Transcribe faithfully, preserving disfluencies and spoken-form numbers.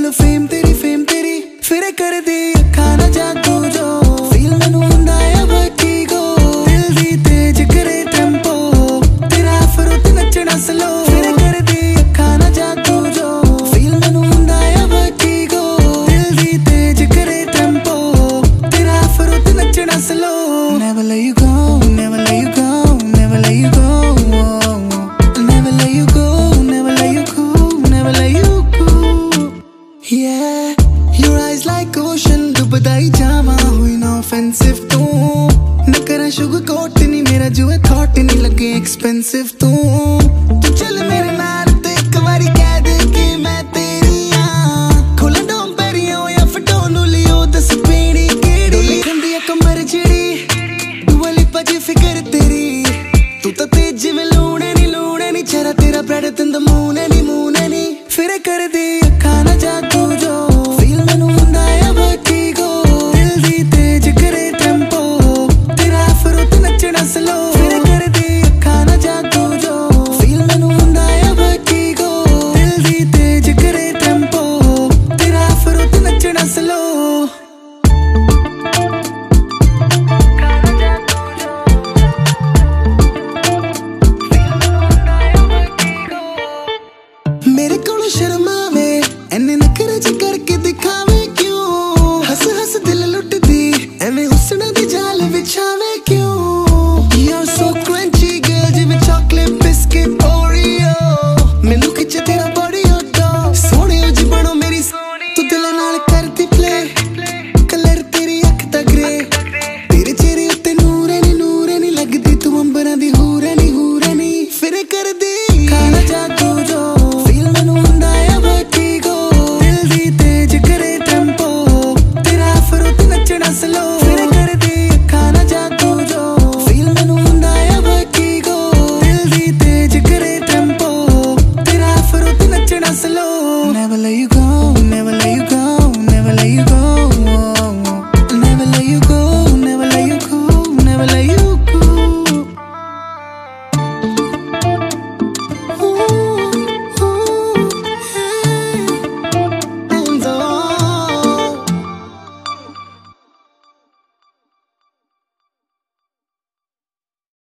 full fame तेरी fame तेरी फिर कर दी खाना जादू जो फील मैनू हुंदा है वर्टिगो दिल दी तेज करे टेंपो तेरा फरुत नचना स्लो फिर कर दी खाना जादू जो फील मैनू हुंदा है वर्टिगो दिल दी तेज करे टेंपो तेरा फरुत नचना slow never let you go never let you go never let you go never let you go never let you go never let you go yeah your eyes like ocean डूबदा ही जावा हुई no offensive तू न करा sugar coat नहीं मेरा जो है thought नहीं लगे expensive तू तू चल मेरे नाल ते एक बारी कह दे कि मैं तेरी हां खोला डोम पेरियो या फटोनू लियो दस पीड़ी केड़ी खंदी है कमर चिड़ी दुआली पजी फिकर तेरी तू तो तेज जिवें लूने नहीं लूने नहीं चेहरा तेरा ब्रेड तंद मूने नहीं मूने नहीं फिर कर दी खाना जादू जो फील मैनू हुंदा है वर्टिगो दिल दी तेज करे टेंपो तेरा फरुत नचना स्लो फिर कर दी खाना जादू जो फील मैनू हुंदा है वर्टिगो दिल दी तेज करे टेंपो तेरा फरुत नचना स्लो मेरे कोल शर्मावे एने नखरे च